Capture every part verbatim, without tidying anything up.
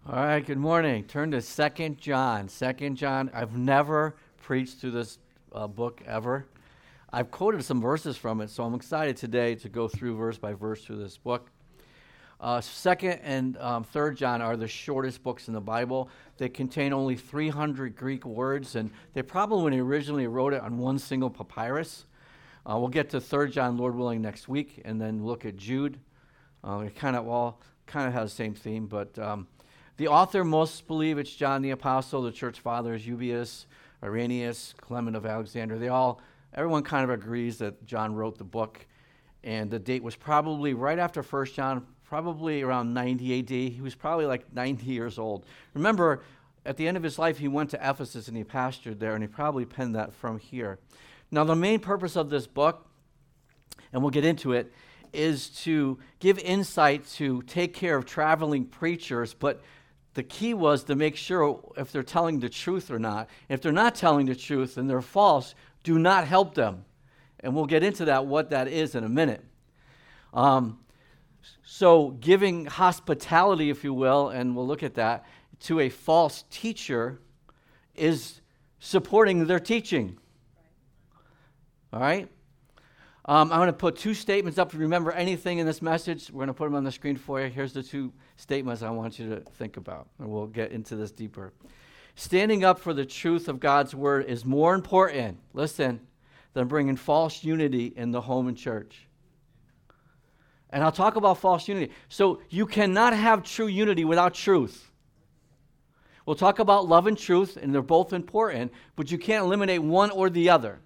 All right, good morning. Turn to Second John. Second John, I've never preached through this uh, book ever. I've quoted some verses from it, so I'm excited today to go through verse by verse through this book. Uh, Second and um, Third John are the shortest books in the Bible. They contain only three hundred Greek words, and they probably, when he originally wrote it, on one single papyrus. Uh, we'll get to Third John, Lord willing, next week, and then look at Jude. Uh, it kind of all kind of has the same theme, but um, the author, most believe it's John the Apostle. The church fathers, Eusebius, Irenaeus, Clement of Alexander, they all, everyone kind of agrees that John wrote the book. And the date was probably right after First John, probably around ninety A D. He was probably like ninety years old. Remember, at the end of his life, he went to Ephesus and he pastored there, and he probably penned that from here. Now, the main purpose of this book, and we'll get into it, is to give insight to take care of traveling preachers, but the key was to make sure if they're telling the truth or not. If they're not telling the truth and they're false, do not help them. And we'll get into that, what that is in a minute. Um, so giving hospitality, if you will, and we'll look at that, to a false teacher is supporting their teaching. All right? Um, I'm going to put two statements up. If you remember anything in this message, we're going to put them on the screen for you. Here's the two statements I want you to think about, and we'll get into this deeper. Standing up for the truth of God's word is more important, listen, than bringing false unity in the home and church. And I'll talk about false unity. So you cannot have true unity without truth. We'll talk about love and truth, and they're both important, but you can't eliminate one or the other.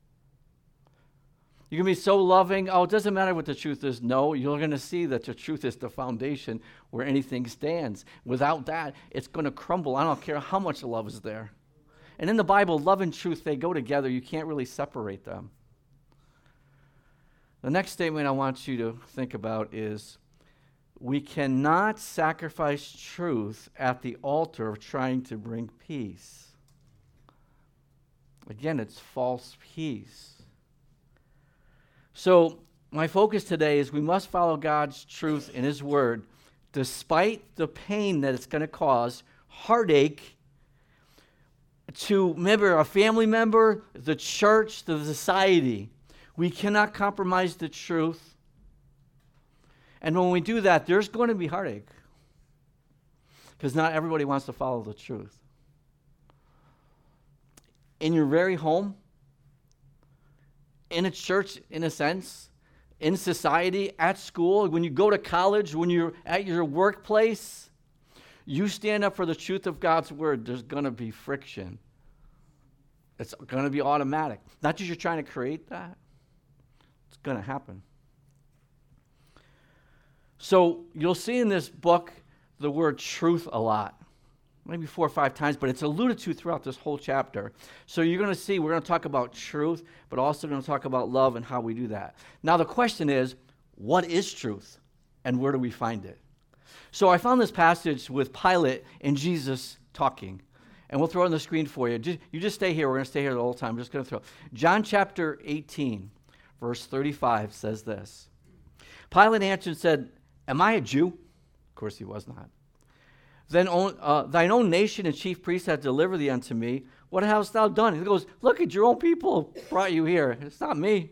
You can be so loving, oh, it doesn't matter what the truth is. No, you're going to see that the truth is the foundation where anything stands. Without that, it's going to crumble. I don't care how much love is there. And in the Bible, love and truth, they go together. You can't really separate them. The next statement I want you to think about is, we cannot sacrifice truth at the altar of trying to bring peace. Again, it's false peace. So my focus today is we must follow God's truth in his word, despite the pain that it's going to cause, heartache, to remember a family member, the church, the society. We cannot compromise the truth. And when we do that, there's going to be heartache, because not everybody wants to follow the truth. In your very home, in a church, in a sense, in society, at school, when you go to college, when you're at your workplace, you stand up for the truth of God's word, there's going to be friction. It's going to be automatic. Not that you're trying to create that. It's going to happen. So you'll see in this book the word truth a lot. Maybe four or five times, but it's alluded to throughout this whole chapter. So you're going to see, we're going to talk about truth, but also going to talk about love and how we do that. Now the question is, what is truth, and where do we find it? So I found this passage with Pilate and Jesus talking, and we'll throw it on the screen for you. Just, you just stay here. We're going to stay here the whole time. I'm just going to throw. John chapter eighteen, verse thirty-five says this. Pilate answered and said, "Am I a Jew?" Of course he was not. Then uh, thine own nation and chief priests have delivered thee unto me. What hast thou done? He goes, look, at your own people brought you here. It's not me.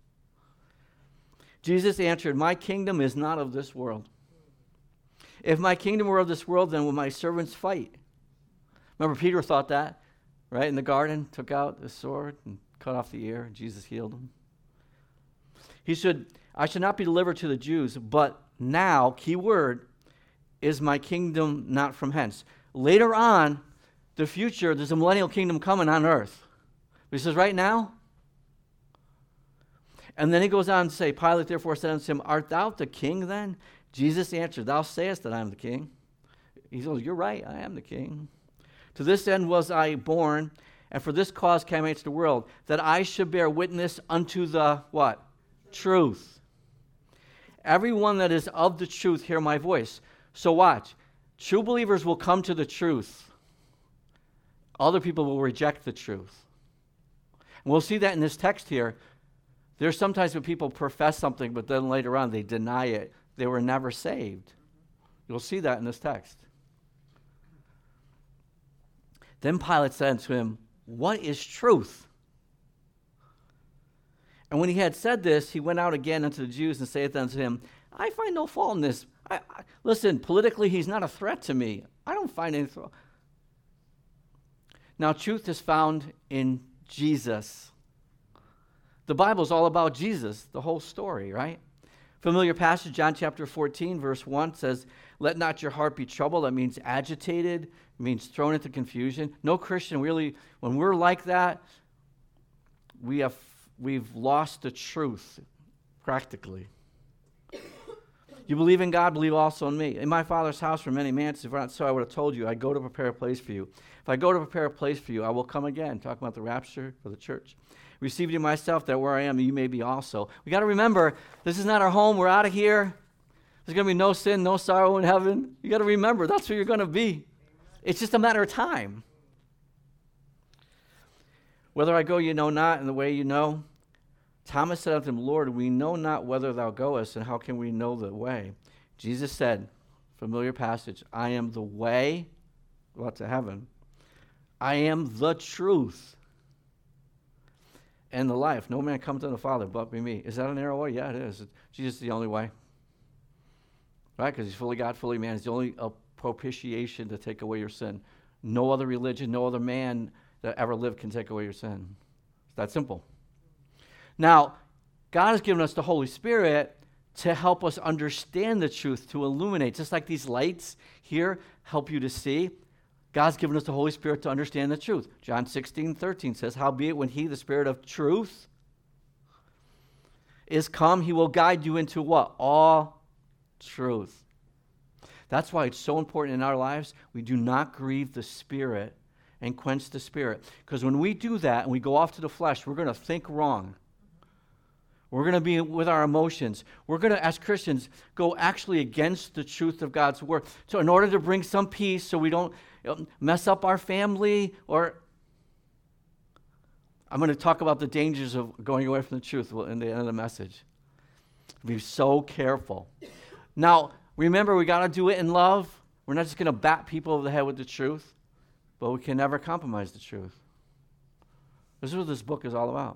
Jesus answered, my kingdom is not of this world. If my kingdom were of this world, then would my servants fight? Remember, Peter thought that, right? In the garden, took out the sword and cut off the ear. Jesus healed him. He said, I shall not be delivered to the Jews, but now, key word, is my kingdom not from hence. Later on, the future, there's a millennial kingdom coming on earth. But he says, right now? And then he goes on to say, Pilate therefore said unto him, art thou the king then? Jesus answered, thou sayest that I am the king. He says, you're right, I am the king. To this end was I born, and for this cause came I into the world, that I should bear witness unto the, what? Truth. Everyone that is of the truth hear my voice. So watch, true believers will come to the truth. Other people will reject the truth. And we'll see that in this text here. There's sometimes when people profess something, but then later on they deny it. They were never saved. You'll see that in this text. Then Pilate said unto him, What is truth? And when he had said this, he went out again unto the Jews and saith unto him, I find no fault in this. I, I, listen, politically, he's not a threat to me. I don't find any fault. Now, truth is found in Jesus. The Bible is all about Jesus, the whole story, right? Familiar passage, John chapter fourteen, verse one says, Let not your heart be troubled. That means agitated. It means thrown into confusion. No Christian really, when we're like that, we have, we've lost the truth, practically. You believe in God, believe also in me. In my Father's house are many mansions. If not so, I would have told you, I go to prepare a place for you. If I go to prepare a place for you, I will come again. Talking about the rapture for the church. Receive you myself, that where I am, you may be also. We got to remember, this is not our home. We're out of here. There's going to be no sin, no sorrow in heaven. You got to remember, that's where you're going to be. It's just a matter of time. Whether I go, you know not, and the way you know. Thomas said unto him, Lord, we know not whither thou goest, and how can we know the way? Jesus said, familiar passage, I am the way, what, to heaven. I am the truth and the life. No man comes to the Father but by me. Is that a narrow way? Yeah, it is. Jesus is the only way. Right? Because he's fully God, fully man. He's the only uh, propitiation to take away your sin. No other religion, no other man that ever lived can take away your sin. It's that simple. Now, God has given us the Holy Spirit to help us understand the truth, to illuminate. Just like these lights here help you to see, God's given us the Holy Spirit to understand the truth. John sixteen thirteen says, Howbeit when he, the Spirit of truth, is come, he will guide you into what? All truth. That's why it's so important in our lives we do not grieve the Spirit and quench the Spirit. Because when we do that and we go off to the flesh, we're going to think wrong. We're going to be with our emotions. We're going to, as Christians, go actually against the truth of God's word. So in order to bring some peace so we don't mess up our family, or I'm going to talk about the dangers of going away from the truth in the end of the message. Be so careful. Now, remember, we got to do it in love. We're not just going to bat people over the head with the truth, but we can never compromise the truth. This is what this book is all about.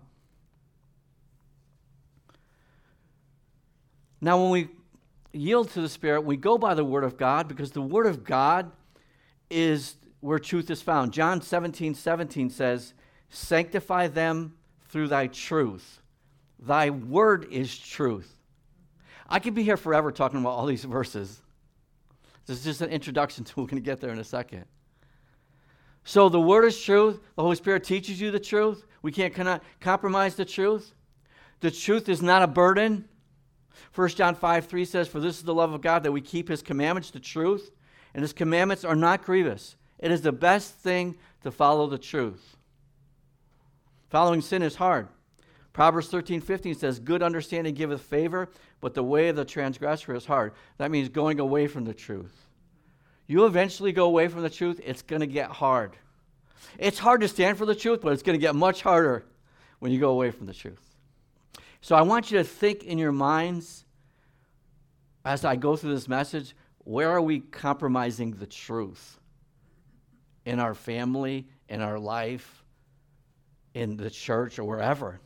Now, when we yield to the Spirit, we go by the Word of God, because the Word of God is where truth is found. John seventeen seventeen says, Sanctify them through thy truth. Thy word is truth. I could be here forever talking about all these verses. This is just an introduction to, we're going to get there in a second. So the word is truth. The Holy Spirit teaches you the truth. We can't cannot compromise the truth. The truth is not a burden. First John five three says, For this is the love of God, that we keep his commandments, the truth, and his commandments are not grievous. It is the best thing to follow the truth. Following sin is hard. Proverbs thirteen fifteen says, Good understanding giveth favor, but the way of the transgressor is hard. That means going away from the truth. You eventually go away from the truth, it's going to get hard. It's hard to stand for the truth, but it's going to get much harder when you go away from the truth. So I want you to think in your minds, as I go through this message, where are we compromising the truth? In our family, in our life, in the church, or wherever.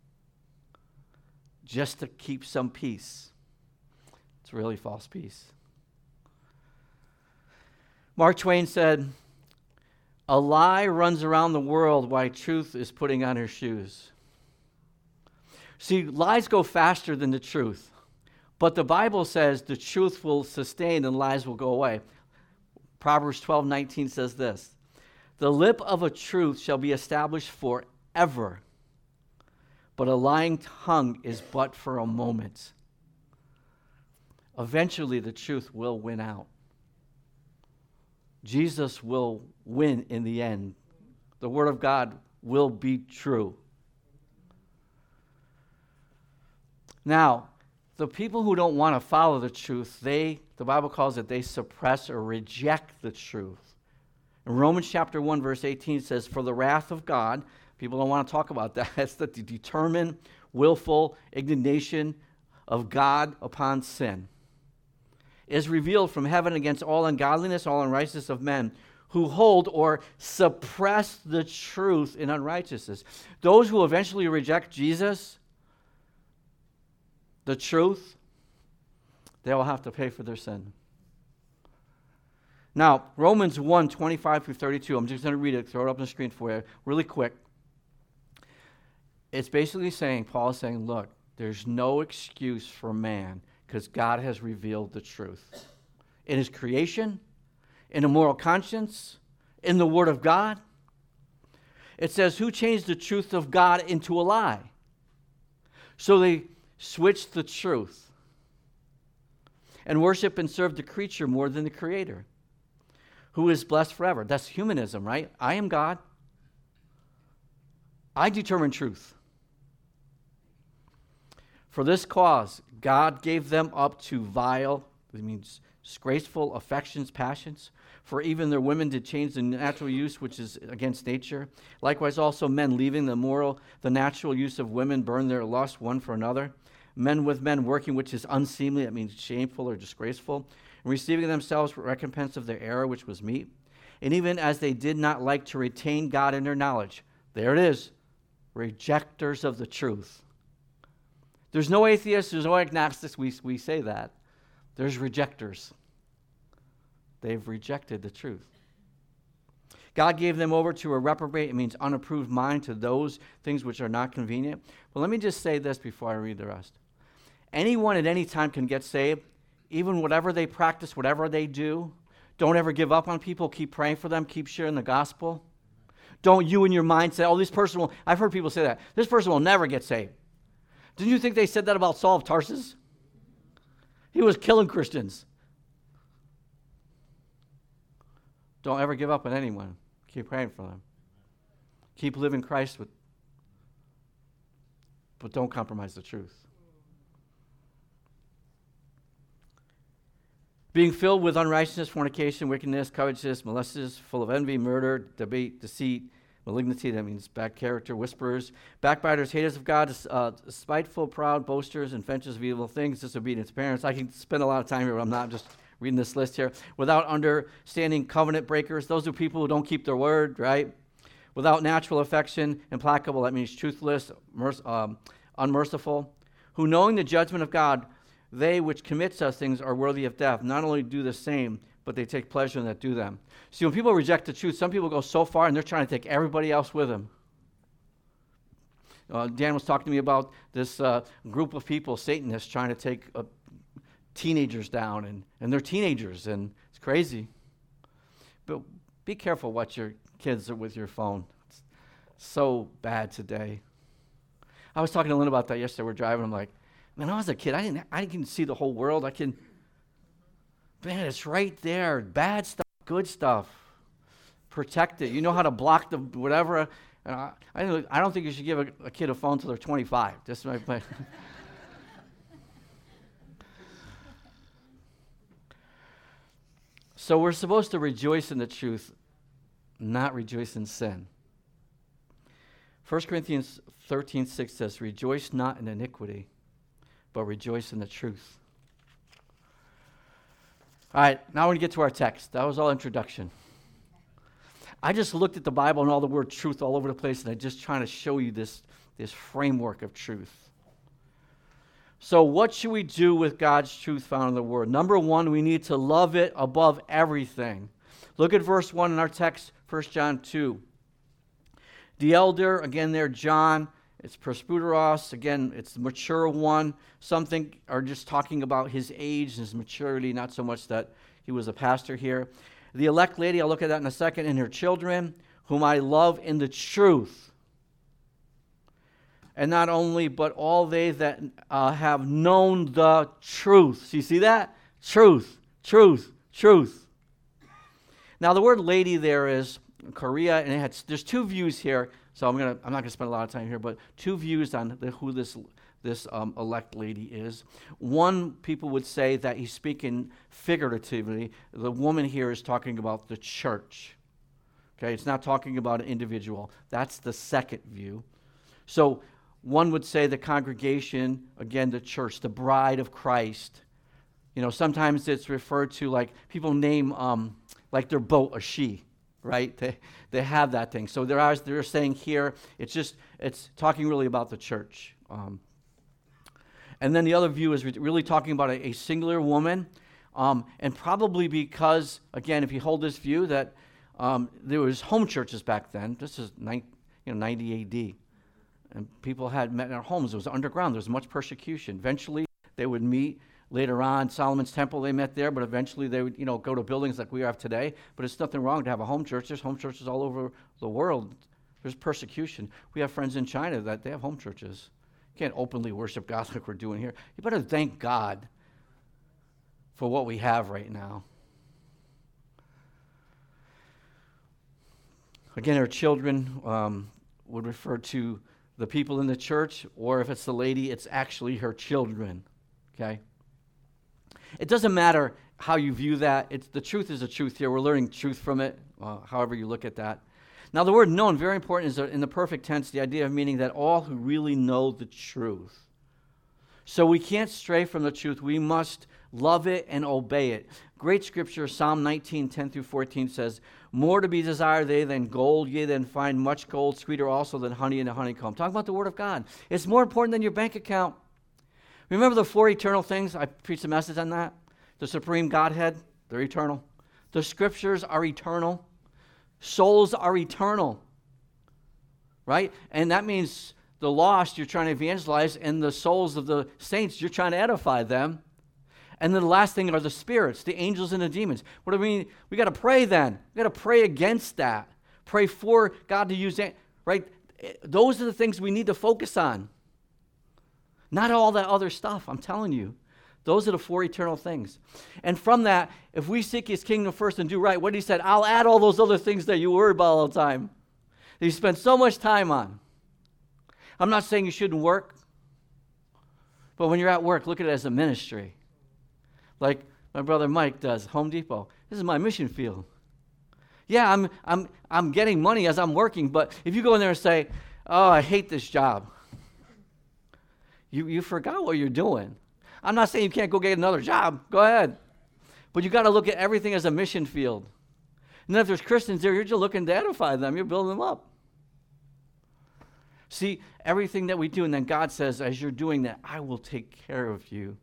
Just to keep some peace. It's really false peace. Mark Twain said, A lie runs around the world while truth is putting on her shoes. See, lies go faster than the truth. But the Bible says the truth will sustain and lies will go away. Proverbs twelve nineteen says this, The lip of a truth shall be established forever, but a lying tongue is but for a moment. Eventually, the truth will win out. Jesus will win in the end. The Word of God will be true. Now, the people who don't want to follow the truth, they, the Bible calls it, they suppress or reject the truth. In Romans chapter one, verse eighteen says, For the wrath of God, people don't want to talk about that. It's the determined, willful indignation of God upon sin. Is revealed from heaven against all ungodliness, all unrighteousness of men, who hold or suppress the truth in unrighteousness. Those who eventually reject Jesus, the truth, they will have to pay for their sin. Now, Romans one, twenty-five through thirty-two, I'm just going to read it, throw it up on the screen for you really quick. It's basically saying, Paul is saying, look, there's no excuse for man because God has revealed the truth. In his creation, in a moral conscience, in the Word of God. It says, who changed the truth of God into a lie? So they switched the truth and worship and serve the creature more than the Creator, who is blessed forever. That's humanism, right? I am God. I determine truth. For this cause, God gave them up to vile, it means disgraceful affections, passions. For even their women did change the natural use, which is against nature. Likewise also men, leaving the moral, the natural use of women, burn their lust one for another. Men with men working, which is unseemly, that means shameful or disgraceful. And receiving themselves recompense of their error, which was meat. And even as they did not like to retain God in their knowledge. There it is. Rejectors of the truth. There's no atheists, there's no agnostics, we, we say that. There's rejectors. They've rejected the truth. God gave them over to a reprobate, it means unapproved mind, to those things which are not convenient. But let me just say this before I read the rest. Anyone at any time can get saved, even whatever they practice, whatever they do. Don't ever give up on people. Keep praying for them. Keep sharing the gospel. Don't you in your mind say, oh, this person will, I've heard people say that, this person will never get saved. Didn't you think they said that about Saul of Tarsus? He was killing Christians. Don't ever give up on anyone. Keep praying for them. Keep living Christ with, but don't compromise the truth. Being filled with unrighteousness, fornication, wickedness, covetousness, malicious, full of envy, murder, debate, deceit, malignity, that means bad character, whisperers, backbiters, haters of God, uh, spiteful, proud, boasters, inventors of evil things, disobedient to parents. I can spend a lot of time here, but I'm not just reading this list here. Without understanding, covenant breakers. Those are people who don't keep their word, right? Without natural affection, implacable, that means truthless, merc- um, unmerciful, who knowing the judgment of God, they which commit such things are worthy of death. Not only do the same, but they take pleasure in that do them. See, when people reject the truth, some people go so far and they're trying to take everybody else with them. Uh, Dan was talking to me about this uh, group of people, Satanists, trying to take uh, teenagers down, and, and they're teenagers, and it's crazy. But be careful what your kids are with your phone. It's so bad today. I was talking to Lynn about that yesterday. We're driving. I'm like, man, when I was a kid, I didn't I didn't see the whole world. I can, man, it's right there. Bad stuff, good stuff. Protect it. You know how to block the whatever. Uh, I don't. I don't think you should give a, a kid a phone until they're twenty-five. Just my. my So we're supposed to rejoice in the truth, not rejoice in sin. First Corinthians thirteen six says, rejoice not in iniquity, but rejoice in the truth. All right, now we're going to get to our text. That was all introduction. I just looked at the Bible and all the word truth all over the place, and I'm just trying to show you this, this framework of truth. So what should we do with God's truth found in the Word? Number one, we need to love it above everything. Look at verse one in our text, First John two. The elder, again there, John, it's presbyteros, again, it's the mature one. Some think are just talking about his age and his maturity, not so much that he was a pastor here. The elect lady, I'll look at that in a second, and her children, whom I love in the truth. And not only, but all they that uh, have known the truth. So you see that? Truth, truth, truth. Now the word lady there is Korea, and it had, there's two views here. So I'm gonna I'm not gonna spend a lot of time here, but two views on the, who this this um, elect lady is. One, people would say that he's speaking figuratively. The woman here is talking about the church. Okay, it's not talking about an individual. That's the second view. So one would say the congregation, again, the church, the bride of Christ. You know, sometimes it's referred to like, people name um, like their boat a she. right? They they have that thing. So they're, they're saying here, it's just, it's talking really about the church. Um, and then the other view is really talking about a, a singular woman, um, and probably because, again, if you hold this view that um, there was home churches back then. This is ni- you know, ninety A D, and people had met in their homes. It was underground. There was much persecution. Eventually, they would meet. Later on, Solomon's Temple, they met there, but eventually they would, you know, go to buildings like we have today. But it's nothing wrong to have a home church. There's home churches all over the world. There's persecution. We have friends in China that they have home churches. You can't openly worship God like we're doing here. You better thank God for what we have right now. Again, our children um, would refer to the people in the church, or if it's the lady, it's actually her children, okay? It doesn't matter how you view that. It's, the truth is the truth here. We're learning truth from it, uh, however you look at that. Now, the word known, very important, is in the perfect tense, the idea of meaning that all who really know the truth. So we can't stray from the truth. We must love it and obey it. Great scripture, Psalm nineteen, ten through fourteen says, more to be desired they than gold, yea, than find much gold, sweeter also than honey in a honeycomb. Talking about the word of God. It's more important than your bank account. Remember the four eternal things? I preached a message on that. The supreme Godhead, they're eternal. The scriptures are eternal. Souls are eternal. Right? And that means the lost you're trying to evangelize, and the souls of the saints you're trying to edify them. And then the last thing are the spirits, the angels and the demons. What do we mean? We got to pray then. We got to pray against that. Pray for God to use that, right? Those are the things we need to focus on. Not all that other stuff, I'm telling you. Those are the four eternal things. And from that, if we seek his kingdom first and do right, what he said, I'll add all those other things that you worry about all the time, that you spend so much time on. I'm not saying you shouldn't work, but when you're at work, look at it as a ministry. Like my brother Mike does, Home Depot. This is my mission field. Yeah, I'm I'm I'm getting money as I'm working, but if you go in there and say, oh, I hate this job, you, you forgot what you're doing. I'm not saying you can't go get another job. Go ahead. But you got to look at everything as a mission field. And then if there's Christians there, you're just looking to edify them. You're building them up. See, everything that we do, and then God says, as you're doing that, I will take care of you.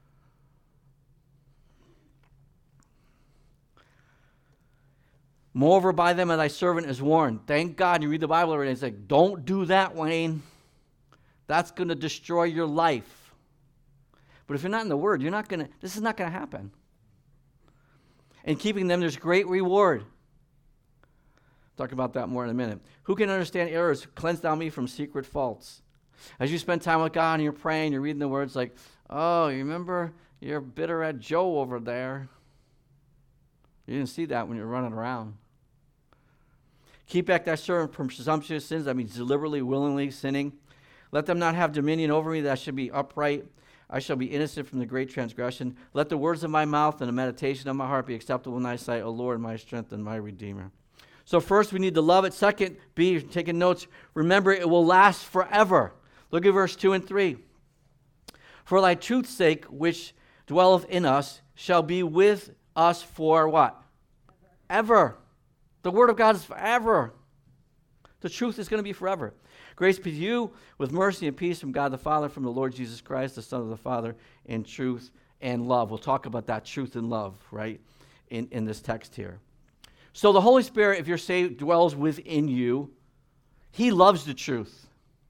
Moreover, by them and thy servant is warned. Thank God you read the Bible already. It's like, don't do that, Wayne. That's going to destroy your life. But if you're not in the Word, you're not going to, this is not going to happen. In keeping them, there's great reward. Talk about that more in a minute. Who can understand errors? Cleanse thou me from secret faults. As you spend time with God and you're praying, you're reading the words like, oh, you remember you're bitter at Joe over there. You didn't see that when you're running around. Keep back thy servant from presumptuous sins. That means deliberately, willingly sinning. Let them not have dominion over me, that I should be upright. I shall be innocent from the great transgression. Let the words of my mouth and the meditation of my heart be acceptable in thy sight, O Lord, my strength and my Redeemer. So first, we need to love it. Second, B, taking notes, remember it will last forever. Look at verse two and three. For thy truth's sake, which dwelleth in us, shall be with us for what? Ever. Ever. The word of God is forever. The truth is going to be forever. Grace be to you with mercy and peace from God the Father, from the Lord Jesus Christ, the Son of the Father, in truth and love. We'll talk about that truth and love, right, in, in this text here. So the Holy Spirit, if you're saved, dwells within you. He loves the truth.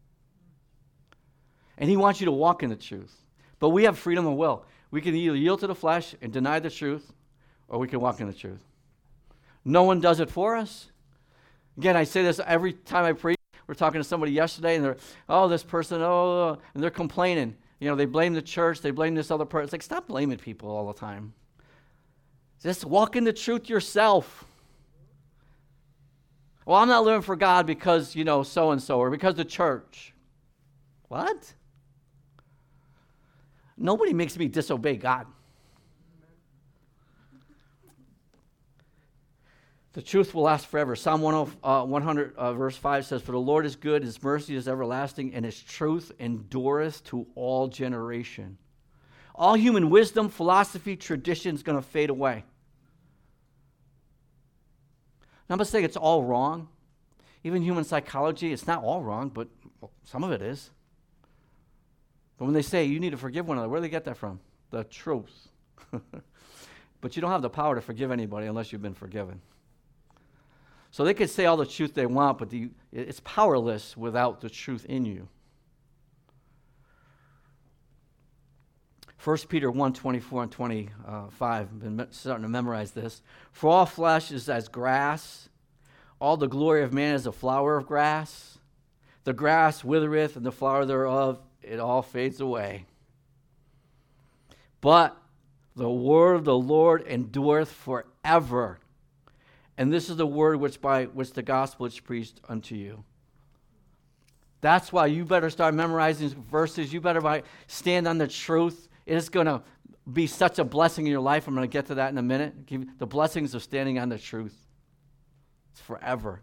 And he wants you to walk in the truth. But we have freedom of will. We can either yield to the flesh and deny the truth, or we can walk in the truth. No one does it for us. Again, I say this every time I preach. We're talking to somebody yesterday, and they're, oh, this person, oh, and they're complaining. You know, they blame the church, they blame this other person. It's like, stop blaming people all the time. Just walk in the truth yourself. Well, I'm not living for God because, you know, so-and-so, or because the church. What? Nobody makes me disobey God. The truth will last forever. Psalm one hundred, uh, verse five says, for the Lord is good, his mercy is everlasting, and his truth endureth to all generation. All human wisdom, philosophy, tradition is going to fade away. I'm not saying it's all wrong. Even human psychology, it's not all wrong, but some of it is. But when they say you need to forgive one another, where do they get that from? The truth. But you don't have the power to forgive anybody unless you've been forgiven. So they could say all the truth they want, but the, it's powerless without the truth in you. First Peter one, twenty-four and twenty-five, I've been starting to memorize this. For all flesh is as grass, all the glory of man is a flower of grass. The grass withereth, and the flower thereof, it all fades away. But the word of the Lord endureth forever. And this is the word which by which the gospel is preached unto you. That's why you better start memorizing verses. You better by, stand on the truth. It is going to be such a blessing in your life. I'm going to get to that in a minute. Give the blessings of standing on the truth. It's forever.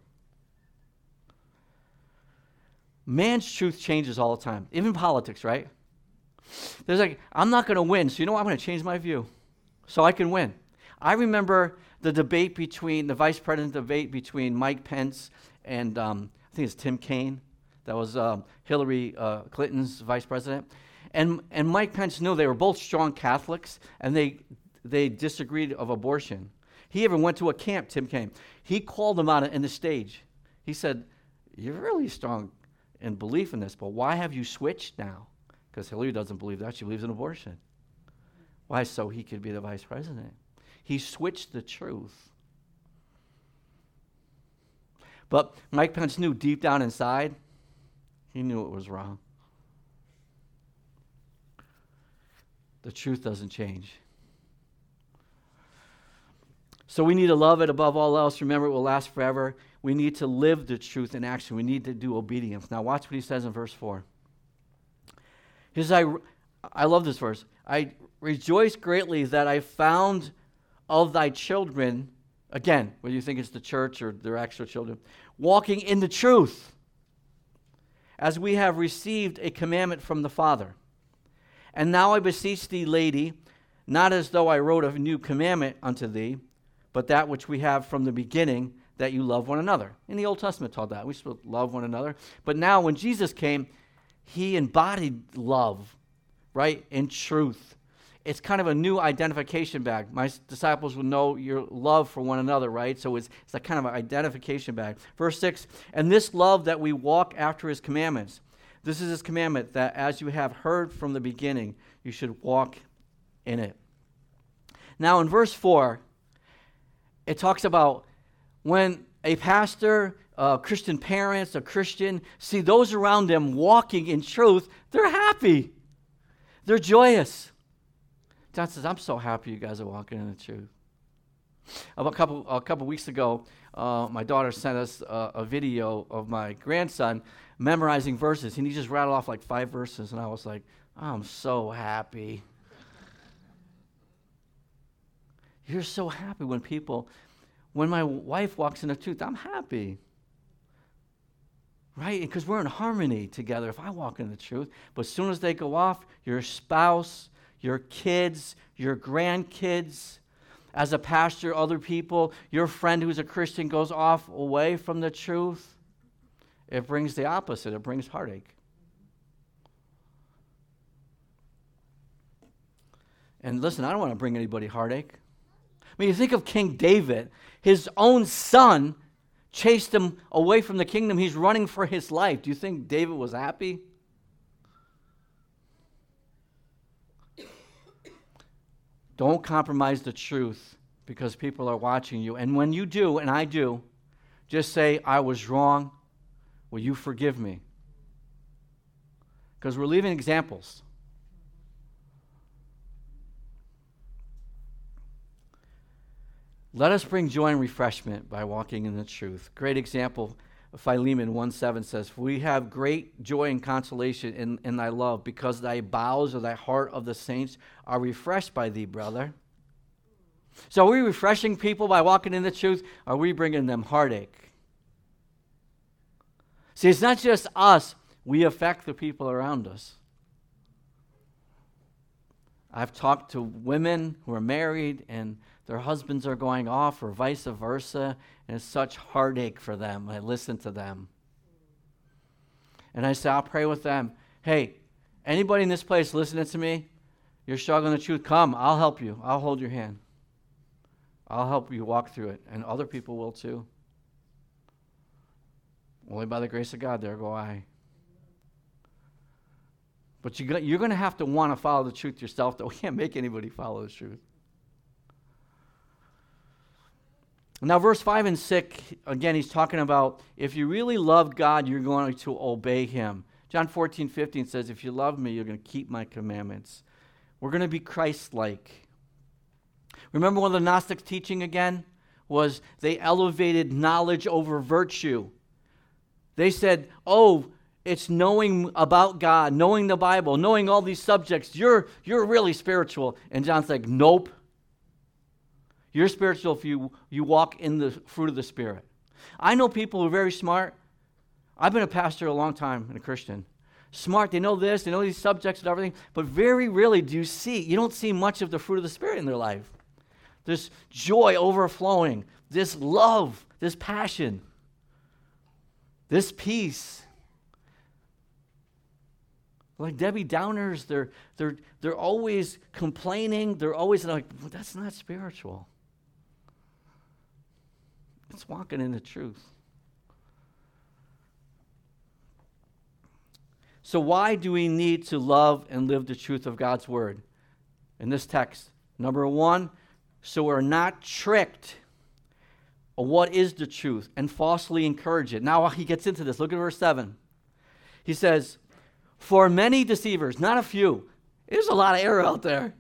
Man's truth changes all the time. Even politics, right? There's like, I'm not going to win, so you know what? I'm going to change my view so I can win. I remember the debate between, the vice president debate between Mike Pence and um, I think it's Tim Kaine. That was um, Hillary uh, Clinton's vice president. And and Mike Pence knew they were both strong Catholics, and they they disagreed of abortion. He even went to a camp, Tim Kaine. He called him out in the stage. He said, you're really strong in belief in this, but why have you switched now? Because Hillary doesn't believe that. She believes in abortion. Why? So he could be the vice president. He switched the truth. But Mike Pence knew deep down inside, he knew it was wrong. The truth doesn't change. So we need to love it above all else. Remember, it will last forever. We need to live the truth in action. We need to do obedience. Now watch what he says in verse four. He says, I, I love this verse. I rejoice greatly that I found of thy children, again, whether you think it's the church or their actual children, walking in the truth, as we have received a commandment from the Father. And now I beseech thee, lady, not as though I wrote a new commandment unto thee, but that which we have from the beginning, that you love one another. In the Old Testament taught that. We're supposed to love one another. But now when Jesus came, he embodied love, right, in truth. It's kind of a new identification bag. My disciples will know your love for one another, right? So it's, it's a kind of an identification bag. Verse six, and this love that we walk after his commandments. This is his commandment, that as you have heard from the beginning, you should walk in it. Now in verse four, it talks about when a pastor, uh, Christian parents, a Christian, see those around them walking in truth, they're happy. They're joyous. John says, I'm so happy you guys are walking in the truth. A couple a couple weeks ago, uh, my daughter sent us uh, a video of my grandson memorizing verses, and he just rattled off like five verses, and I was like, I'm so happy. You're so happy when people, when my wife walks in the truth, I'm happy. Right? Because we're in harmony together if I walk in the truth. But as soon as they go off, your spouse, your kids, your grandkids, as a pastor, other people, your friend who's a Christian goes off away from the truth, it brings the opposite. It brings heartache. And listen, I don't want to bring anybody heartache. I mean, you think of King David. His own son chased him away from the kingdom. He's running for his life. Do you think David was happy? Don't compromise the truth because people are watching you. And when you do, and I do, just say, I was wrong. Will you forgive me? Because we're leaving examples. Let us bring joy and refreshment by walking in the truth. Great example, Philemon one seven says, for we have great joy and consolation in, in thy love, because thy bowels or thy heart of the saints are refreshed by thee, brother. So are we refreshing people by walking in the truth? Or are we bringing them heartache? See, it's not just us. We affect the people around us. I've talked to women who are married and their husbands are going off or vice versa, and it's such heartache for them. I listen to them. And I say, I'll pray with them. Hey, anybody in this place listening to me, you're struggling with the truth, come, I'll help you. I'll hold your hand. I'll help you walk through it, and other people will too. Only by the grace of God, there go I. But you're going to have to want to follow the truth yourself, though. We can't make anybody follow the truth. Now, verse five and six, again, he's talking about if you really love God, you're going to obey him. John fourteen fifteen says, if you love me, you're going to keep my commandments. We're going to be Christ-like. Remember one of the Gnostics' teaching again was they elevated knowledge over virtue. They said, oh, it's knowing about God, knowing the Bible, knowing all these subjects. You're, you're really spiritual. And John's like, nope. You're spiritual if you, you walk in the fruit of the Spirit. I know people who are very smart. I've been a pastor a long time and a Christian. Smart, they know this, they know these subjects and everything, but very rarely do you see, you don't see much of the fruit of the Spirit in their life. This joy overflowing, this love, this passion, this peace. Like Debbie Downers, they're, they're, they're always complaining. They're always like, well, that's not spiritual. It's walking in the truth. So why do we need to love and live the truth of God's word? In this text, number one, so we're not tricked of what is the truth and falsely encourage it. Now he gets into this. Look at verse seven. He says, for many deceivers, not a few, there's a lot of error out there,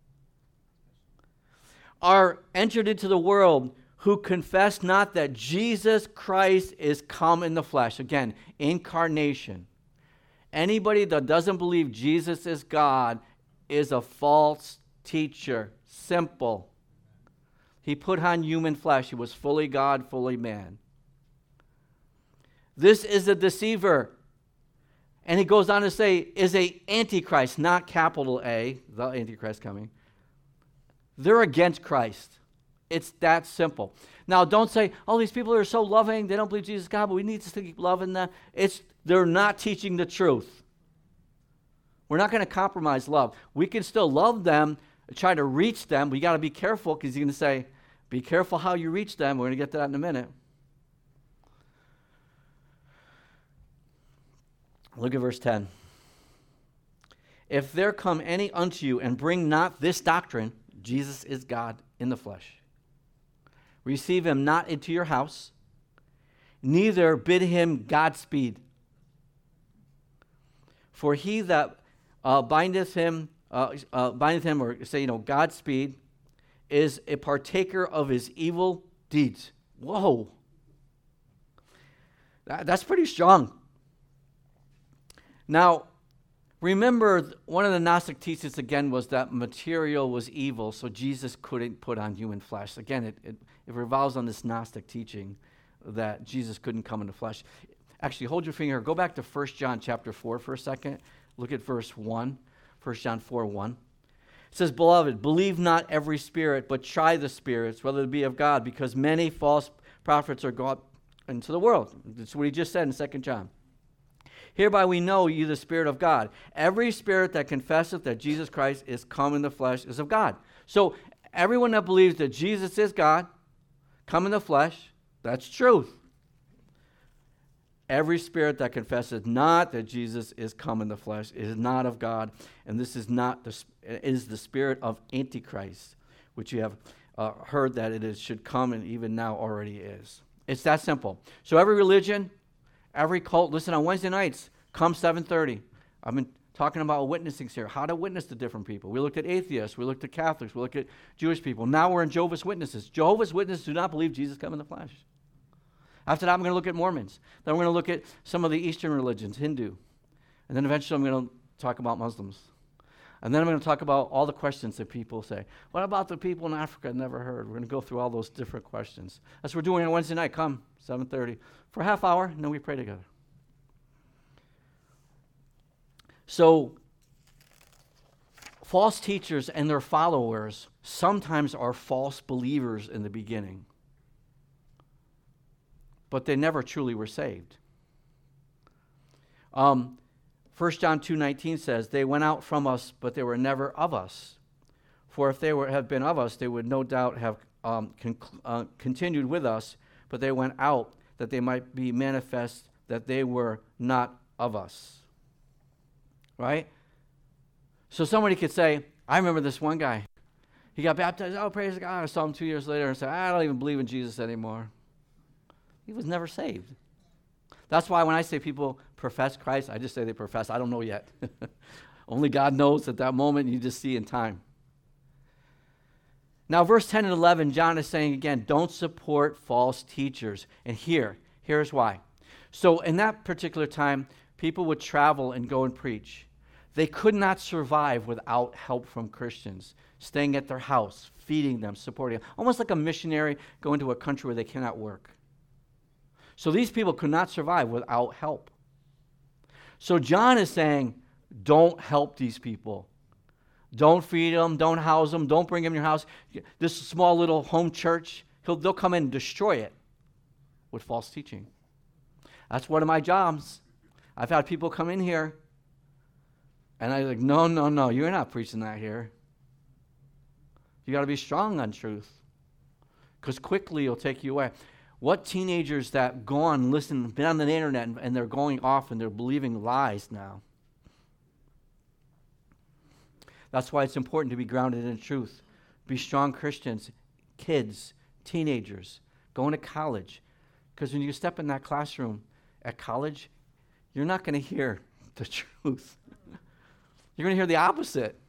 are entered into the world who confess not that Jesus Christ is come in the flesh. Again, incarnation. Anybody that doesn't believe Jesus is God is a false teacher. Simple. He put on human flesh. He was fully God, fully man. This is a deceiver. And he goes on to say, is a antichrist, not capital A, the antichrist coming. They're against Christ. It's that simple. Now, don't say, oh, these people are so loving, they don't believe Jesus is God, but we need to keep loving them. It's, they're not teaching the truth. We're not going to compromise love. We can still love them, try to reach them. We got to be careful because he's going to say, be careful how you reach them. We're going to get to that in a minute. Look at verse ten. If there come any unto you and bring not this doctrine, Jesus is God in the flesh, receive him not into your house, neither bid him Godspeed. For he that uh, bindeth him, uh, uh, bindeth him, or say, you know, Godspeed, is a partaker of his evil deeds. Whoa. That, that's pretty strong. Now, remember, one of the Gnostic teachings, again, was that material was evil, so Jesus couldn't put on human flesh. Again, it, it, it revolves on this Gnostic teaching that Jesus couldn't come in the flesh. Actually, hold your finger. Go back to First John chapter four for a second. Look at verse one. First John four one. It says, beloved, believe not every spirit, but try the spirits, whether it be of God, because many false prophets are gone into the world. That's what he just said in Second John. Hereby we know you the Spirit of God. Every spirit that confesseth that Jesus Christ is come in the flesh is of God. So everyone that believes that Jesus is God, come in the flesh, that's truth. Every spirit that confesses not that Jesus is come in the flesh is not of God, and this is not the it is the spirit of Antichrist, which you have uh, heard that it is should come, and even now already is. It's that simple. So every religion, every cult, listen, on Wednesday nights, come seven thirty. I've been talking about witnessing here, how to witness to different people. We looked at atheists, we looked at Catholics, we looked at Jewish people. Now we're in Jehovah's Witnesses. Jehovah's Witnesses do not believe Jesus come in the flesh. After that, I'm going to look at Mormons. Then we're going to look at some of the Eastern religions, Hindu. And then eventually I'm going to talk about Muslims. And then I'm going to talk about all the questions that people say. What about the people in Africa I've never heard? We're going to go through all those different questions. That's what we're doing on Wednesday night. Come, seven thirty. For a half hour, and then we pray together. So, false teachers and their followers sometimes are false believers in the beginning, but they never truly were saved. Um, First John two nineteen says, they went out from us, but they were never of us. For if they were have been of us, they would no doubt have um, con- uh, continued with us, but they went out that they might be manifest that they were not of us. Right? So somebody could say, I remember this one guy. He got baptized. Oh, praise God. I saw him two years later and said, I don't even believe in Jesus anymore. He was never saved. That's why when I say people profess Christ, I just say they profess. I don't know yet. Only God knows at that moment. You just see in time. Now, verse ten and eleven, John is saying again, don't support false teachers. And here, here's why. So in that particular time, people would travel and go and preach. They could not survive without help from Christians, staying at their house, feeding them, supporting them, almost like a missionary going to a country where they cannot work. So these people could not survive without help. So John is saying, don't help these people. Don't feed them, don't house them, don't bring them in your house. This small little home church, he'll, they'll come in and destroy it with false teaching. That's one of my jobs. I've had people come in here, and I'm like, no, no, no, you're not preaching that here. You got to be strong on truth, because quickly it'll take you away. What teenagers that go on, listen, been on the internet, and, and they're going off and they're believing lies now. That's why it's important to be grounded in truth. Be strong Christians, kids, teenagers, going to college. Because when you step in that classroom at college, you're not going to hear the truth. You're going to hear the opposite.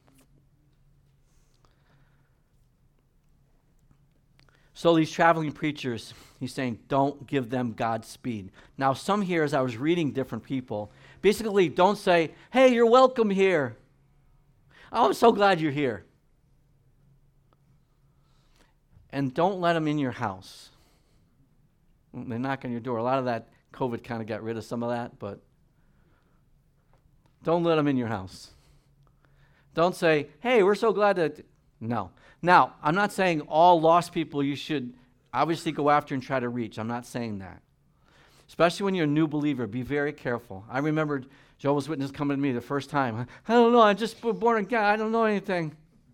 So these traveling preachers, he's saying, don't give them Godspeed. Now, some here, as I was reading different people, basically don't say, hey, you're welcome here. Oh, I'm so glad you're here. And don't let them in your house. They knock on your door. A lot of that, COVID kind of got rid of some of that, but don't let them in your house. Don't say, hey, we're so glad that... No. Now, I'm not saying all lost people you should obviously go after and try to reach. I'm not saying that. Especially when you're a new believer, be very careful. I remember Jehovah's Witness coming to me the first time. I don't know, I just was born again. I don't know anything.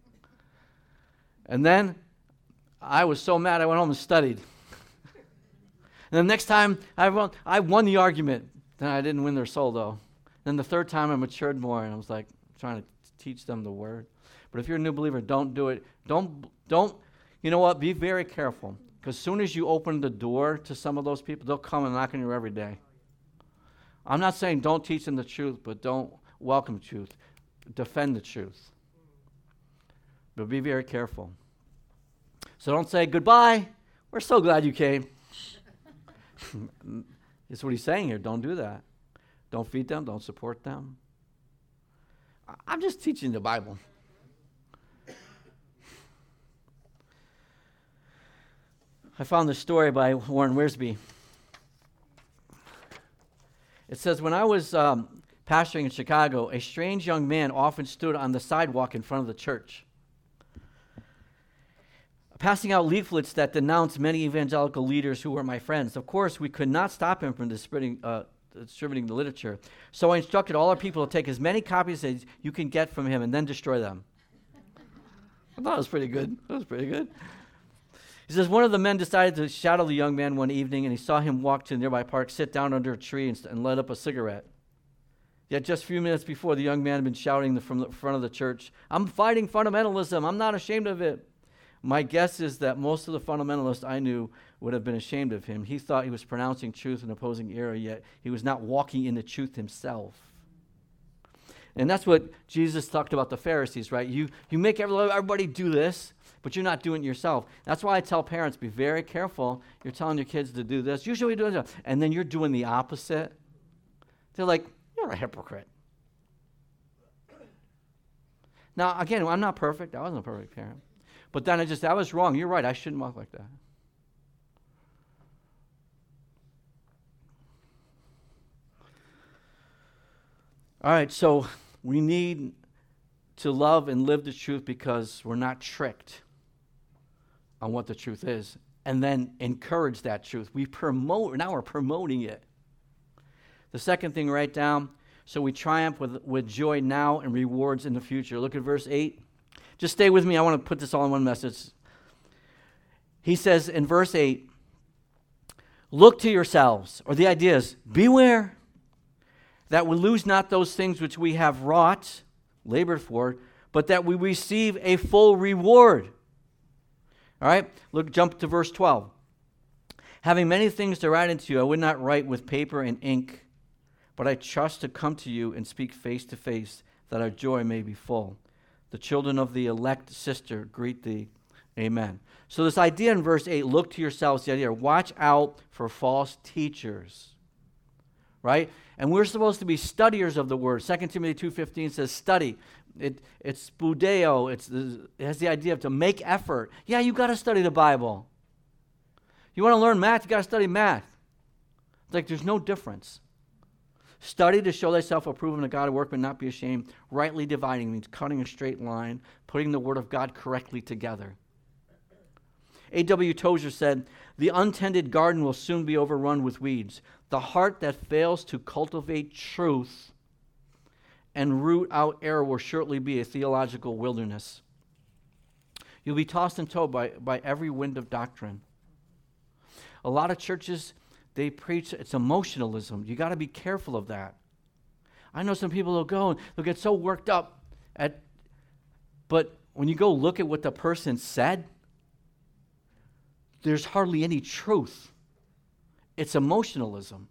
And then I was so mad I went home and studied. And the next time I won, I won the argument. Then I didn't win their soul, though. Then the third time I matured more, and I was like trying to teach them the word. But if you're a new believer, don't do it. Don't, don't, you know what? Be very careful. Because as soon as you open the door to some of those people, they'll come and knock on you every day. I'm not saying don't teach them the truth, but don't welcome truth. Defend the truth. But be very careful. So don't say, goodbye, we're so glad you came. That's what he's saying here. Don't do that. Don't feed them. Don't support them. I'm just teaching the Bible. I found this story by Warren Wiersbe. It says, when I was um, pastoring in Chicago, a strange young man often stood on the sidewalk in front of the church, passing out leaflets that denounced many evangelical leaders who were my friends. Of course, we could not stop him from distributing, uh, distributing the literature, so I instructed all our people to take as many copies as you can get from him and then destroy them. I thought it was pretty good. That was pretty good. He says, one of the men decided to shadow the young man one evening, and he saw him walk to the nearby park, sit down under a tree, and, and light up a cigarette. Yet just a few minutes before, the young man had been shouting from the front of the church, I'm fighting fundamentalism. I'm not ashamed of it. My guess is that most of the fundamentalists I knew would have been ashamed of him. He thought he was pronouncing truth and opposing error, yet he was not walking in the truth himself. And that's what Jesus talked about the Pharisees, right? You, you make everybody do this, but you're not doing it yourself. That's why I tell parents, be very careful. You're telling your kids to do this. You should be doing this. And then you're doing the opposite. They're like, you're a hypocrite. Now, again, I'm not perfect. I wasn't a perfect parent. But then I just, I was wrong. You're right. I shouldn't walk like that. All right, so we need to love and live the truth because we're not tricked on what the truth is, and then encourage that truth. We promote, now we're promoting it. The second thing, write down, so we triumph with, with joy now and rewards in the future. Look at verse eight. Just stay with me. I want to put this all in one message. He says in verse eight, look to yourselves, or the idea is, beware that we lose not those things which we have wrought, labored for, but that we receive a full reward. All right, look, jump to verse twelve. Having many things to write unto you, I would not write with paper and ink, but I trust to come to you and speak face to face, that our joy may be full. The children of the elect sister greet thee. Amen. So this idea in verse eight, look to yourselves, the idea, watch out for false teachers. Right? And we're supposed to be studiers of the word. Second Timothy two fifteen says study. It, it's spudeo. It's, it has the idea of to make effort. Yeah, you got to study the Bible. You want to learn math, you got to study math. It's like there's no difference. Study to show thyself approved unto God, a workman not be ashamed. Rightly dividing means cutting a straight line, putting the word of God correctly together. A W Tozer said, the untended garden will soon be overrun with weeds. The heart that fails to cultivate truth and root out error will shortly be a theological wilderness. You'll be tossed and tossed by, by every wind of doctrine. A lot of churches, they preach, it's emotionalism. You got to be careful of that. I know some people will go and they'll get so worked up at, but when you go look at what the person said, there's hardly any truth. It's emotionalism.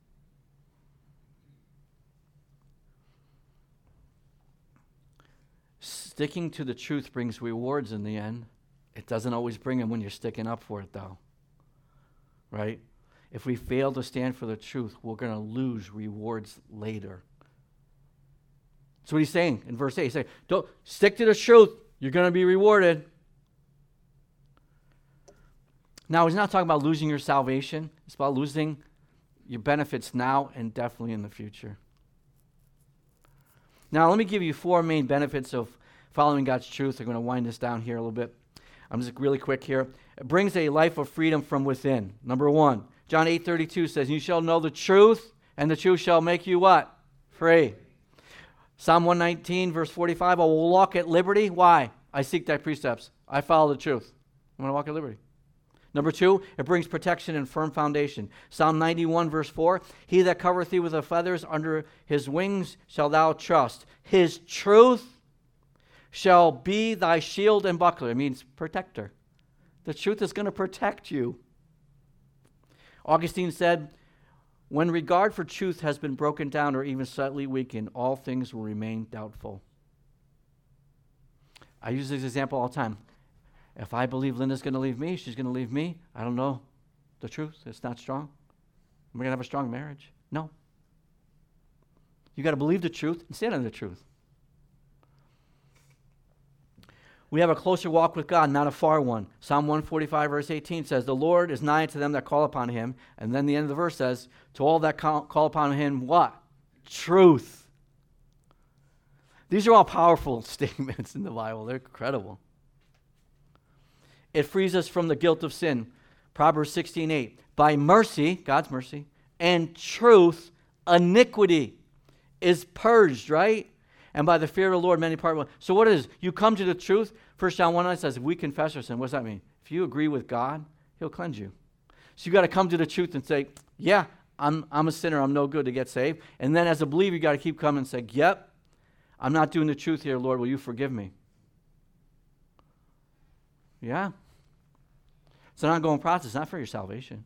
Sticking to the truth brings rewards in the end. It doesn't always bring them when you're sticking up for it, though. Right? If we fail to stand for the truth, we're going to lose rewards later. That's what he's saying in verse eight. He's saying, don't stick to the truth. You're going to be rewarded. Now, he's not talking about losing your salvation. It's about losing your benefits now and definitely in the future. Now, let me give you four main benefits of following God's truth. I'm going to wind this down here a little bit. I'm just really quick here. It brings a life of freedom from within. Number one, John eight thirty-two says, you shall know the truth, and the truth shall make you what? Free. Psalm one nineteen, verse forty-five, I will walk at liberty. Why? I seek thy precepts. I follow the truth. I'm going to walk at liberty. Number two, it brings protection and firm foundation. Psalm ninety-one, verse four, he that covereth thee with the feathers, under his wings shalt thou trust. His truth shall be thy shield and buckler. It means protector. The truth is going to protect you. Augustine said, when regard for truth has been broken down or even slightly weakened, all things will remain doubtful. I use this example all the time. If I believe Linda's going to leave me, she's going to leave me, I don't know the truth. It's not strong. We're going to have a strong marriage. No. You got to believe the truth and stand on the truth. We have a closer walk with God, not a far one. Psalm one forty-five, verse eighteen says, the Lord is nigh to them that call upon him. And then the end of the verse says, to all that call, call upon him, what? Truth. These are all powerful statements in the Bible. They're incredible. It frees us from the guilt of sin. Proverbs sixteen eight. By mercy, God's mercy, and truth, iniquity is purged, right? And by the fear of the Lord, many part. So what is? You come to the truth. First John one nine says, if we confess our sin, what does that mean? If you agree with God, he'll cleanse you. So you got to come to the truth and say, yeah, I'm I'm a sinner. I'm no good to get saved. And then as a believer, you got to keep coming and say, yep, I'm not doing the truth here, Lord. Will you forgive me? Yeah. It's an ongoing process, not for your salvation.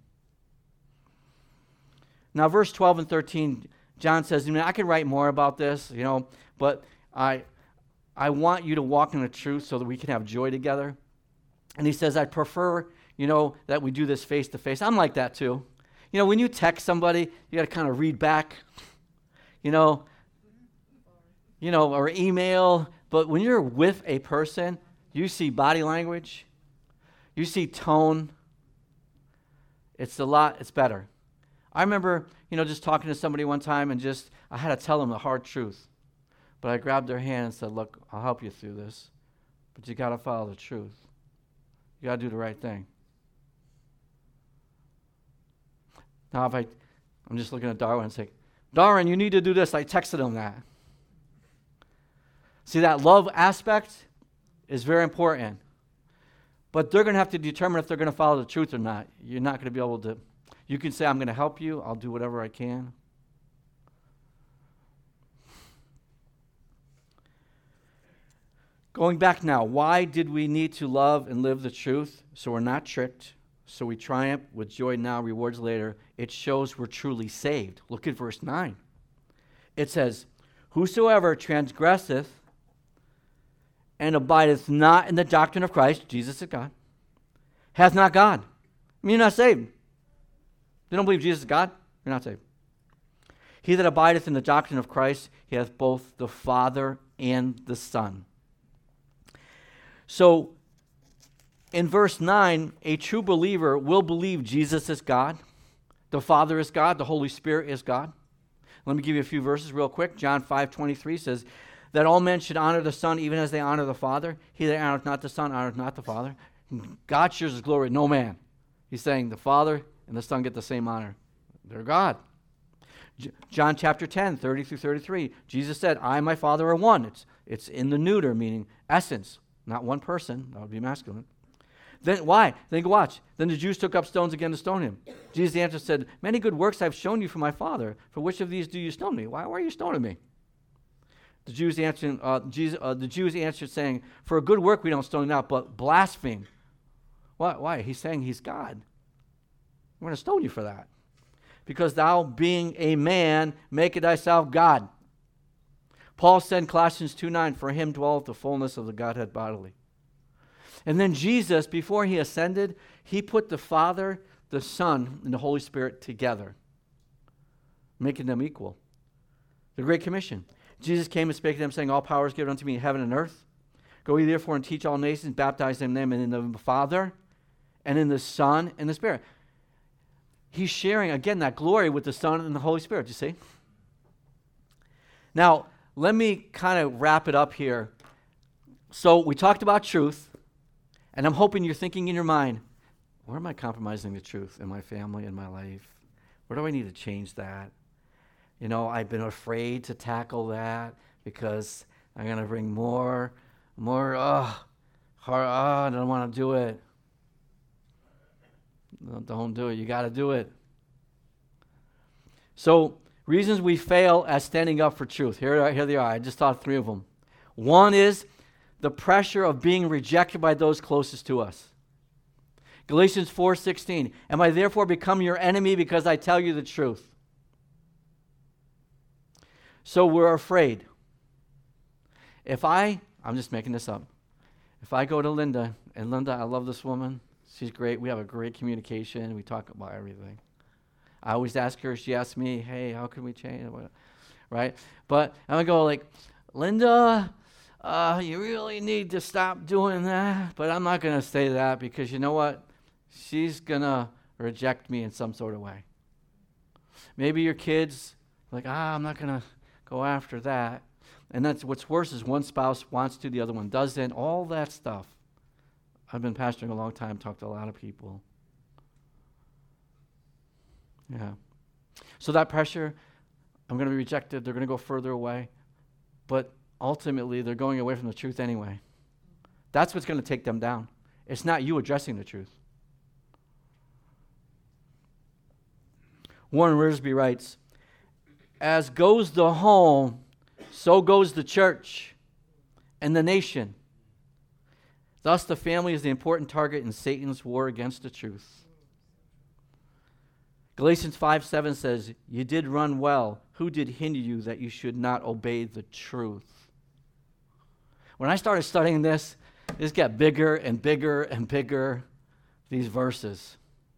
Now, verse twelve and thirteen, John says, I mean, I could write more about this, you know, but I I want you to walk in the truth so that we can have joy together. And he says, I'd prefer, you know, that we do this face to face. I'm like that too. You know, when you text somebody, you got to kind of read back, you know, you know, or email. But when you're with a person, you see body language, you see tone. It's a lot, it's better. I remember, you know, just talking to somebody one time and just, I had to tell them the hard truth. But I grabbed their hand and said, look, I'll help you through this, but you got to follow the truth. You got to do the right thing. Now, if I, I'm just looking at Darwin and saying, Darwin, you need to do this. I texted him that. See, that love aspect is very important. But they're going to have to determine if they're going to follow the truth or not. You're not going to be able to. You can say, I'm going to help you. I'll do whatever I can. Going back now, why did we need to love and live the truth? So we're not tricked. So we triumph with joy now, rewards later. It shows we're truly saved. Look at verse nine. It says, whosoever transgresseth and abideth not in the doctrine of Christ, Jesus is God, hath not God. I mean, you're not saved. You don't believe Jesus is God? You're not saved. He that abideth in the doctrine of Christ, he hath both the Father and the Son. So, in verse nine, a true believer will believe Jesus is God, the Father is God, the Holy Spirit is God. Let me give you a few verses real quick. John five twenty-three says, that all men should honor the Son even as they honor the Father. He that honoreth not the Son honoreth not the Father. God shares his glory, no man. He's saying the Father and the Son get the same honor. They're God. J- John chapter ten, thirty through thirty-three, Jesus said, I and my Father are one. It's, it's in the neuter, meaning essence, not one person. That would be masculine. Then why? Then go watch. Then the Jews took up stones again to stone him. Jesus answered said, many good works I've shown you from my Father. For which of these do you stone me? Why, why are you stoning me? The Jews answered, uh, Jesus, uh, the Jews answered, saying, "For a good work we don't stone him out, but blaspheme." Why? Why? He's saying he's God. We're going to stone you for that, because thou, being a man, makest thyself God. Paul said in Colossians two nine, "For him dwelleth the fullness of the Godhead bodily." And then Jesus, before he ascended, he put the Father, the Son, and the Holy Spirit together, making them equal. The Great Commission. Jesus came and spake to them, saying, all power is given unto me in heaven and earth. Go ye therefore and teach all nations, baptize them in the name of the Father, and in the Son, and the Spirit. He's sharing, again, that glory with the Son and the Holy Spirit, you see? Now, let me kind of wrap it up here. So we talked about truth, and I'm hoping you're thinking in your mind, where am I compromising the truth in my family, in my life? Where do I need to change that? You know, I've been afraid to tackle that because I'm going to bring more, more, oh, hard, oh, I don't want to do it. No, don't do it. You got to do it. So, reasons we fail at standing up for truth. Here, here they are. I just thought of three of them. One is the pressure of being rejected by those closest to us. Galatians four sixteen, am I therefore become your enemy because I tell you the truth? So we're afraid. If I, I'm just making this up. If I go to Linda, and Linda, I love this woman. She's great. We have a great communication. We talk about everything. I always ask her. She asks me, hey, how can we change? Right? But I'm going to go like, Linda, uh, you really need to stop doing that. But I'm not going to say that because you know what? She's going to reject me in some sort of way. Maybe your kids, like, ah, I'm not going to go after that. And that's what's worse is one spouse wants to, the other one doesn't. All that stuff. I've been pastoring a long time, talked to a lot of people. Yeah. So that pressure, I'm going to be rejected. They're going to go further away. But ultimately, they're going away from the truth anyway. That's what's going to take them down. It's not you addressing the truth. Warren Wiersbe writes, as goes the home, so goes the church and the nation. Thus, the family is the important target in Satan's war against the truth. Galatians five seven says, you did run well. Who did hinder you that you should not obey the truth? When I started studying this, this got bigger and bigger and bigger, these verses.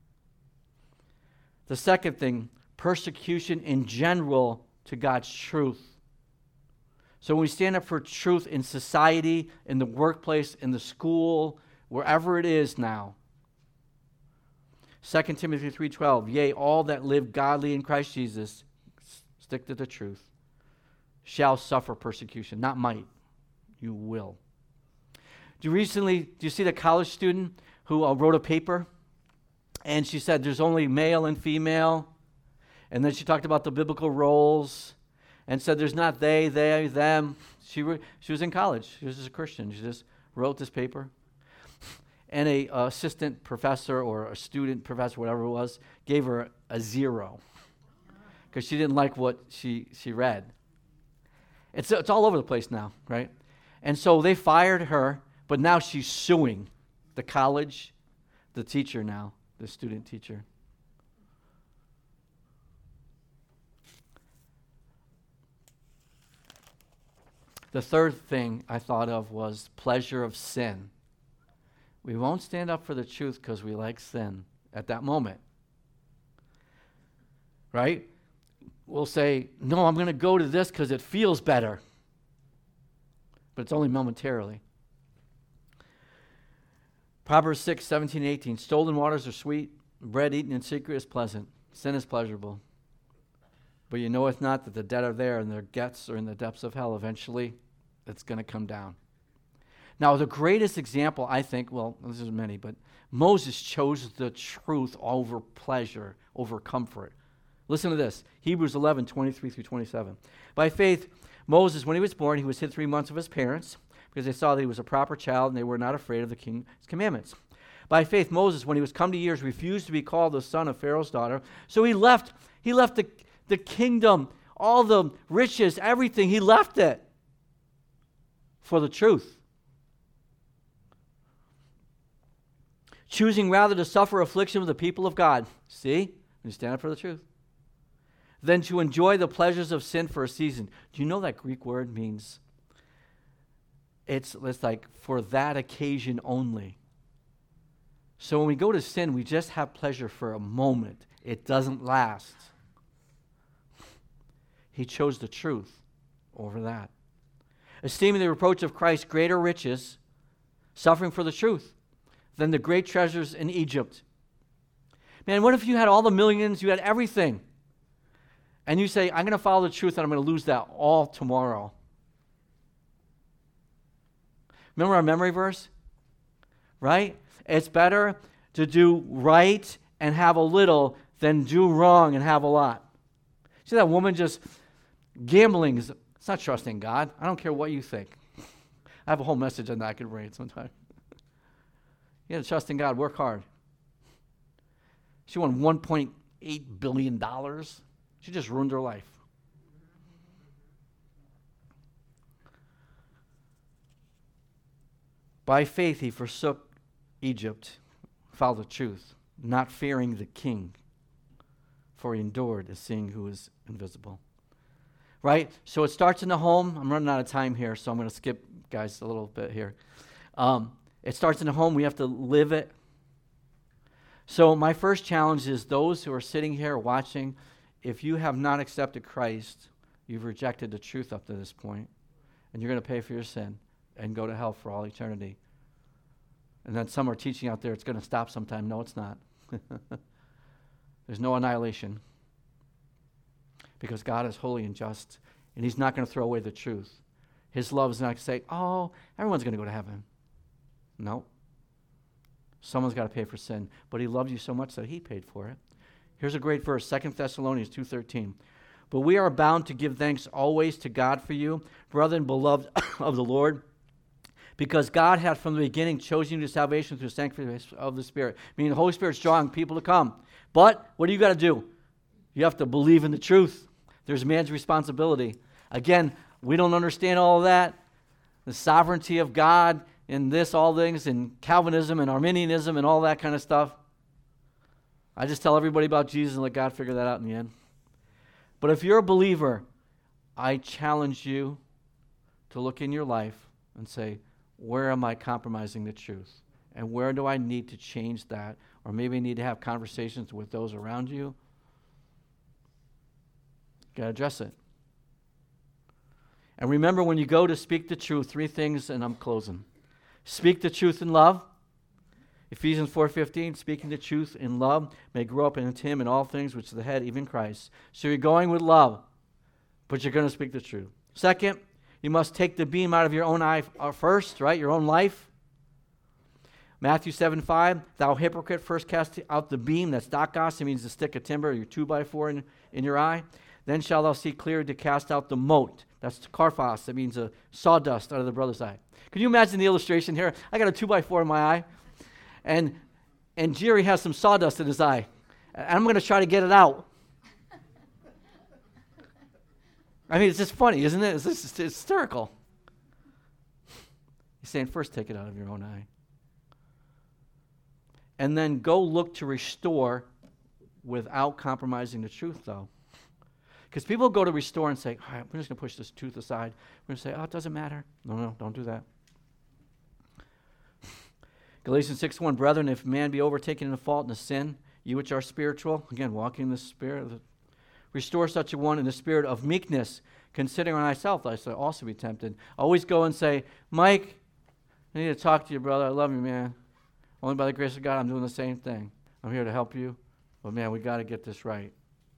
The second thing, persecution in general to God's truth. So when we stand up for truth in society, in the workplace, in the school, wherever it is now. Second Timothy three twelve, yea, all that live godly in Christ Jesus, stick to the truth. shall suffer persecution. Not might. You will. Do you recently, do you see the college student who uh, wrote a paper? And she said there's only male and female. And then she talked about the biblical roles and said there's not they, they, them. She, re- she was in college. She was just a Christian. She just wrote this paper. And a uh, assistant professor or a student professor, whatever it was, gave her a zero because she didn't like what she, she read. It's, it's all over the place now, right? And so they fired her, but now she's suing the college, the teacher now, the student teacher. The third thing I thought of was pleasure of sin. We won't stand up for the truth because we like sin at that moment. Right? We'll say, no, I'm going to go to this because it feels better. But it's only momentarily. Proverbs six, seventeen, eighteen. Stolen waters are sweet. Bread eaten in secret is pleasant. Sin is pleasurable. But you knoweth not that the dead are there, and their gets are in the depths of hell. Eventually, it's going to come down. Now, the greatest example, I think, well, this is many, but Moses chose the truth over pleasure, over comfort. Listen to this. Hebrews eleven, twenty-three through twenty-seven. By faith, Moses, when he was born, he was hid three months of his parents because they saw that he was a proper child and they were not afraid of the king's commandments. By faith, Moses, when he was come to years, refused to be called the son of Pharaoh's daughter. So he left, he left the, the kingdom, all the riches, everything. He left it for the truth. Choosing rather to suffer affliction with the people of God. See? You stand up for the truth. Than to enjoy the pleasures of sin for a season. Do you know that Greek word means it's, it's like for that occasion only. So when we go to sin, we just have pleasure for a moment. It doesn't last. He chose the truth over that. Esteeming the reproach of Christ greater riches, suffering for the truth, than the great treasures in Egypt. Man, what if you had all the millions, you had everything, and you say, I'm going to follow the truth and I'm going to lose that all tomorrow? Remember our memory verse? Right? It's better to do right and have a little than do wrong and have a lot. See that woman just gambling? Is, it's not trusting God. I don't care what you think. I have a whole message on that I could read sometime. You got to trust in God. Work hard. She won one point eight billion dollars. She just ruined her life. By faith he forsook Egypt, followed the truth, not fearing the king, for he endured as seeing who is invisible. Right? So it starts in the home. I'm running out of time here, so I'm going to skip, guys, a little bit here. Um, it starts in the home. We have to live it. So my first challenge is those who are sitting here watching, if you have not accepted Christ, you've rejected the truth up to this point, and you're going to pay for your sin and go to hell for all eternity. And then some are teaching out there it's going to stop sometime. No, it's not. There's no annihilation because God is holy and just, and he's not going to throw away the truth. His love is not going to say, oh, everyone's going to go to heaven. No. Someone's got to pay for sin, but he loved you so much that he paid for it. Here's a great verse, Second Thessalonians two thirteen. But we are bound to give thanks always to God for you, brethren, beloved of the Lord, because God had from the beginning chosen you to salvation through the sanctification of the Spirit. Meaning the Holy Spirit's drawing people to come. But what do you got to do? You have to believe in the truth. There's man's responsibility. Again, we don't understand all of that. The sovereignty of God in this, all things, and Calvinism and Arminianism and all that kind of stuff. I just tell everybody about Jesus and let God figure that out in the end. But if you're a believer, I challenge you to look in your life and say, where am I compromising the truth? And where do I need to change that? Or maybe I need to have conversations with those around you. You got to address it. And remember, when you go to speak the truth, three things, and I'm closing. Speak the truth in love. Ephesians four fifteen, speaking the truth in love may grow up in him in all things, which is the head, even Christ. So you're going with love, but you're going to speak the truth. Second, you must take the beam out of your own eye first, right? Your own life. Matthew seven five, thou hypocrite, first cast out the beam, that's dakos, it means the stick of timber, your two by four in, in your eye. Then shalt thou see clearly to cast out the mote, that's karphos, that means a sawdust out of the brother's eye. Can you imagine the illustration here? I got a two by four in my eye, and and Jerry has some sawdust in his eye, and I'm going to try to get it out. I mean, it's just funny, isn't it? It's just it's hysterical. He's saying, first take it out of your own eye. And then go look to restore without compromising the truth, though. Because people go to restore and say, all right, we're just going to push this tooth aside. We're going to say, oh, it doesn't matter. No, no, don't do that. Galatians six one, brethren, if man be overtaken in a fault and a sin, you which are spiritual, again, walking in the spirit, restore such a one in the spirit of meekness, considering on thyself, I shall also be tempted. Always go and say, Mike, I need to talk to you, brother. I love you, man. Only by the grace of God, I'm doing the same thing. I'm here to help you. But, man, we got to get this right.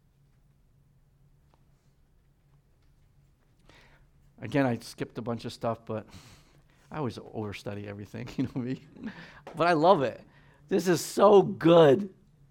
Again, I skipped a bunch of stuff, but I always overstudy everything, you know me. But I love it. This is so good.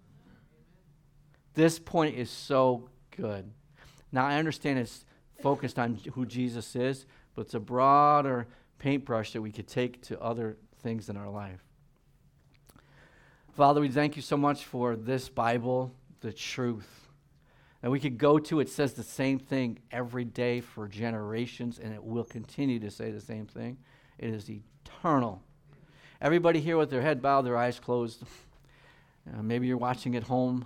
This point is so good. Now, I understand it's focused on who Jesus is, but it's a broader paintbrush that we could take to other things in our life. Father, we thank you so much for this Bible, the truth. And we could go to, it says the same thing every day for generations, and it will continue to say the same thing. It is eternal. Everybody here with their head bowed, their eyes closed. Uh, maybe you're watching at home.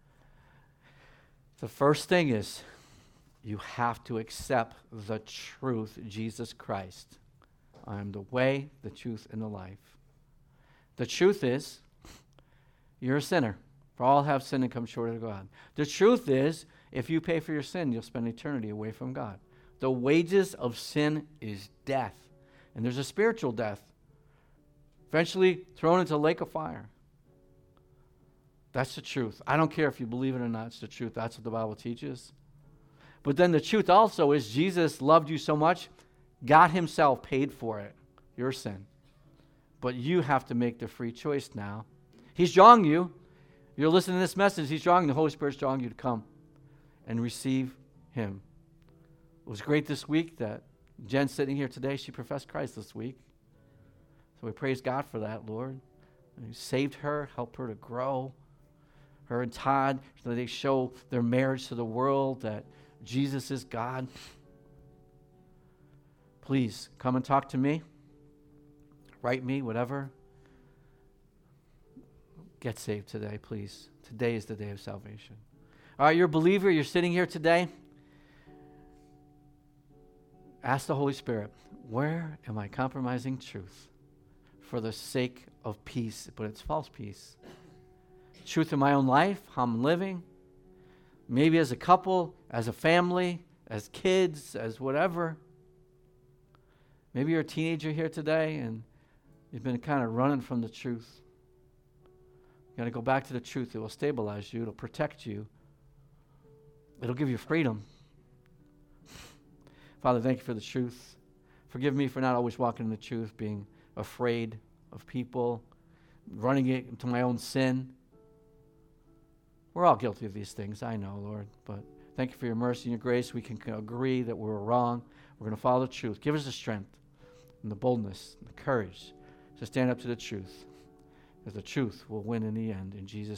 The first thing is you have to accept the truth, Jesus Christ. I am the way, the truth, and the life. The truth is, you're a sinner. For all have sinned and come short of God. The truth is, if you pay for your sin, you'll spend eternity away from God. The wages of sin is death. And there's a spiritual death. Eventually thrown into a lake of fire. That's the truth. I don't care if you believe it or not. It's the truth. That's what the Bible teaches. But then the truth also is Jesus loved you so much, God himself paid for it, your sin. But you have to make the free choice now. He's drawing you. You're listening to this message. He's drawing, the Holy Spirit's drawing you to come and receive him. It was great this week that Jen's sitting here today. She professed Christ this week. So we praise God for that, Lord. And you saved her, helped her to grow. Her and Todd, so they show their marriage to the world that Jesus is God. Please come and talk to me. Write me, whatever. Get saved today, please. Today is the day of salvation. All right, you're a believer. You're sitting here today. Ask the Holy Spirit, where am I compromising truth for the sake of peace? But it's false peace. Truth in my own life, how I'm living. Maybe as a couple, as a family, as kids, as whatever. Maybe you're a teenager here today and you've been kind of running from the truth. You got to go back to the truth. It will stabilize you. It'll protect you. It'll give you freedom. Father, thank you for the truth. Forgive me for not always walking in the truth, being afraid of people, running it into my own sin. We're all guilty of these things, I know, Lord. But thank you for your mercy and your grace. We can agree that we're wrong. We're going to follow the truth. Give us the strength and the boldness and the courage to stand up to the truth. Because the truth will win in the end. In Jesus'